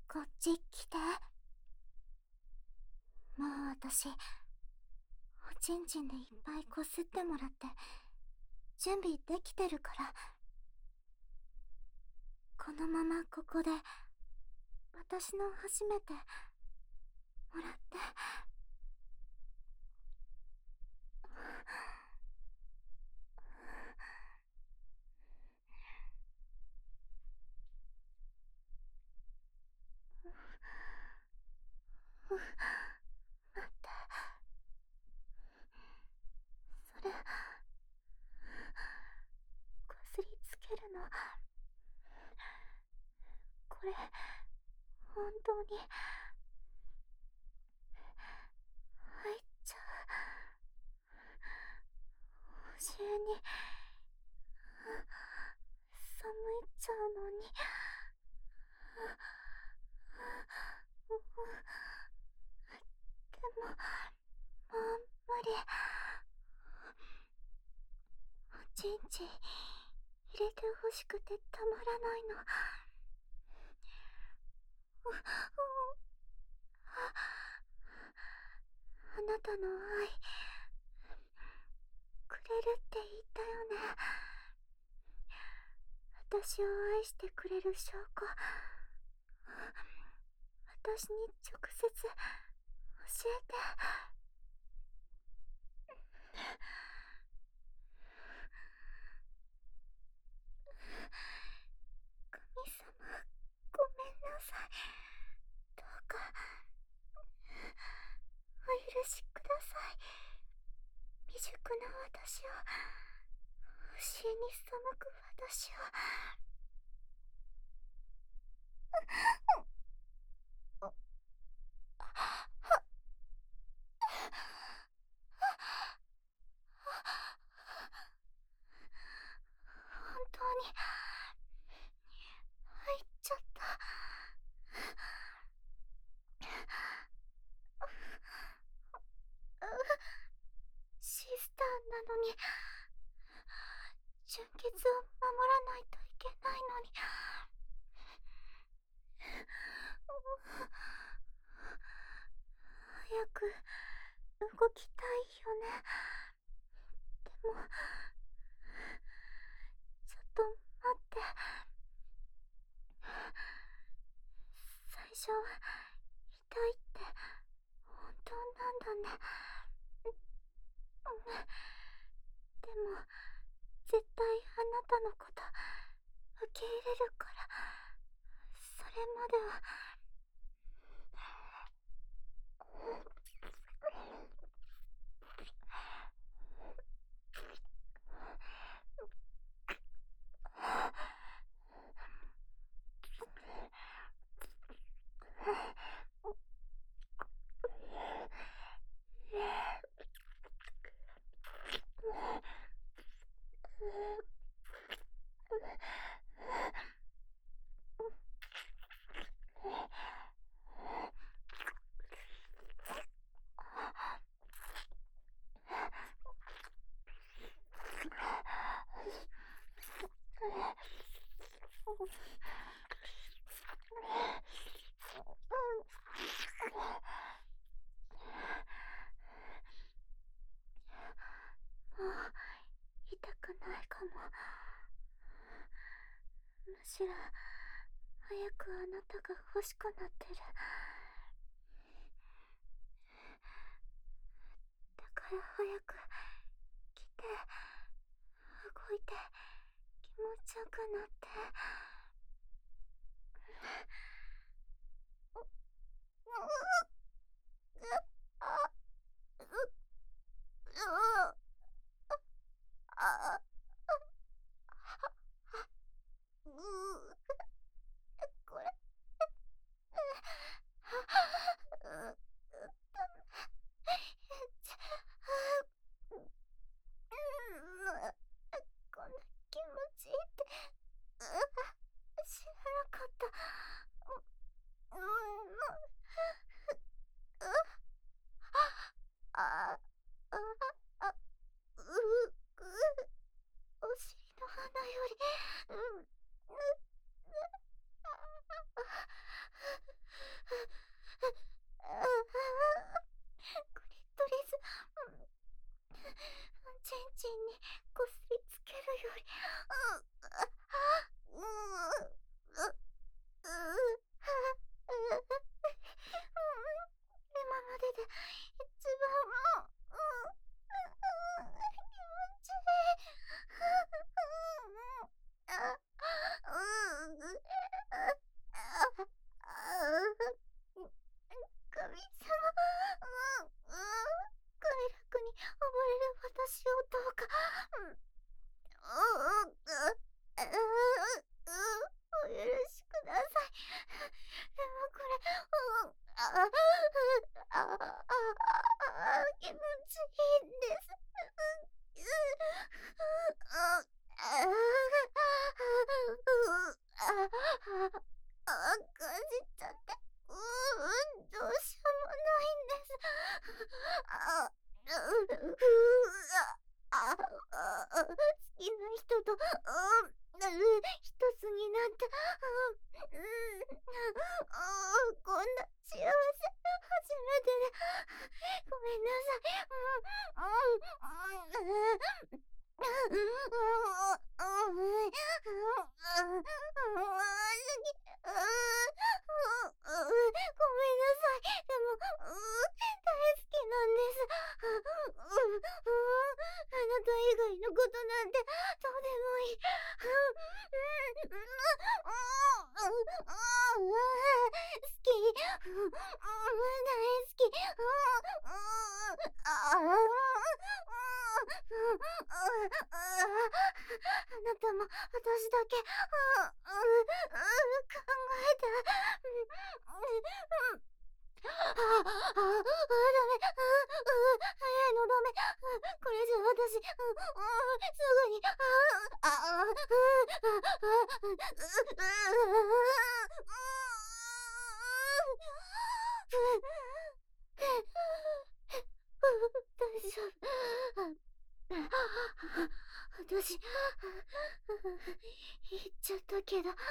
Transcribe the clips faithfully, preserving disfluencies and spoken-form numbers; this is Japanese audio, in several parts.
こっち来て。もう私、おちんちんでいっぱいこすってもらって、準備できてるから。このままここで、私の初めて、もらって。待って。それ、こすりつけるの。これ、本当に、入っちゃう。補充に、寒いっちゃうのに。でも、もう無理。おちんちん、入れてほしくてたまらないの。あなたの愛、くれるって言ったよね。私を愛してくれる証拠。私に直接教えて。神様、ごめんなさい。どうか、お許しください。未熟な私を、教えに背く私を。本当に入っちゃった。シスターなのに、純潔を守らないといけないのに。早く動きたいよね。でも、ちょっと待って。最初は痛いって本当なんだね。でも絶対あなたのこと受け入れるから、それまでは。もう痛くないかも。むしろ早くあなたが欲しくなってる。だから早く来て、動いて、気持ちよくなって。これ、こんな気持ちいいって。 感じちゃって、うーん、どうしようもないんです。あ、う、う、あ、あ、あ、好きな人と、うん、う、一つになって、うん、うん、うん、こんな幸せ、初めてで、ごめんなさい。うん、うん、うん、うん、うん、うん、うん、ごめんなさい。でも、うー、大好きなんです。うー、うー、あなた以外のことなんてどうでもいい。うー、うー、うー、うー、うー、好き。うー、うー、大好き。うー、うー、あー、うー、うー、うー、あなたも私だけ、うー、うー、考えて。うん、ああ、ああ、ああ、ダメ。ああ、早いのダメ。これじゃ私、うん、うん、すぐに、ああ、ああ、うあ、ああ、うう、大丈夫。私、言っちゃったけど、でも、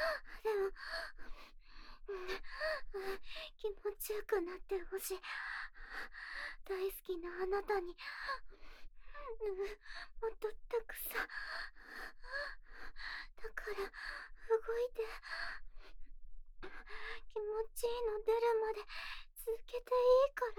気持ちよくなってほしい。大好きなあなたに、もっとたくさん、だから動いて、気持ちいいの出るまで続けていいから。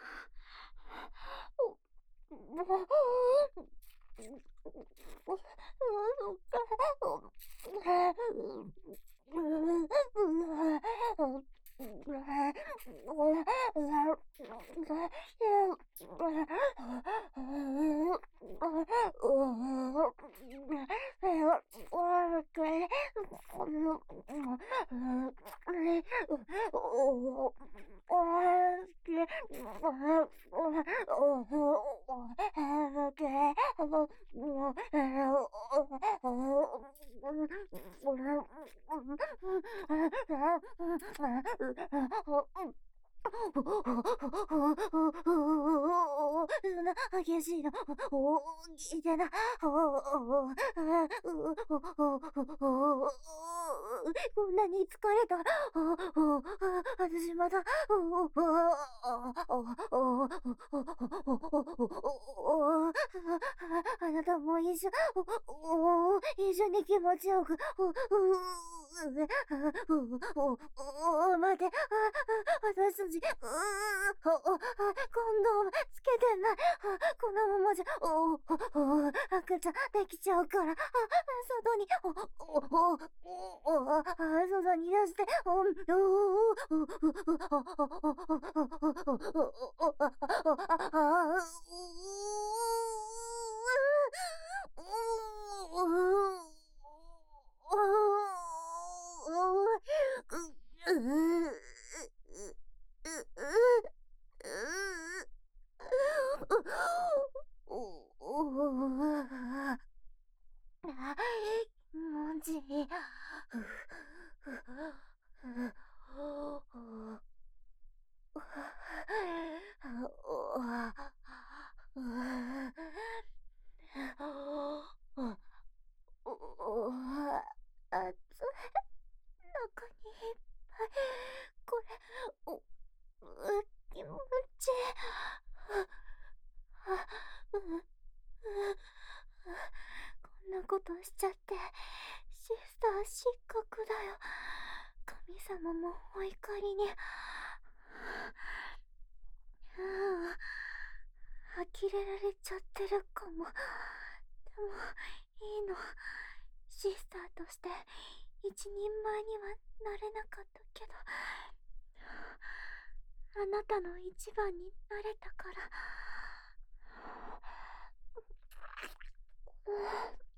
そんな激しいの、お聞いてな、こんなに疲れた。私まだ、あなたも一緒、一緒に気持ちよく、待って、私たち、コンドームつけてない。このままじゃ、赤ちゃんできちゃうから、外に、外に出して、気持ちいい。あつ中にいっぱい。これ、お、う、気持ちいい。あ、う、う、こんなことしちゃって、シスター失格だよ。神様もお怒りに。うん、呆れられちゃってるかも。でも、いいの。シスターとして一人前にはなれなかったけど、あなたの一番になれたから。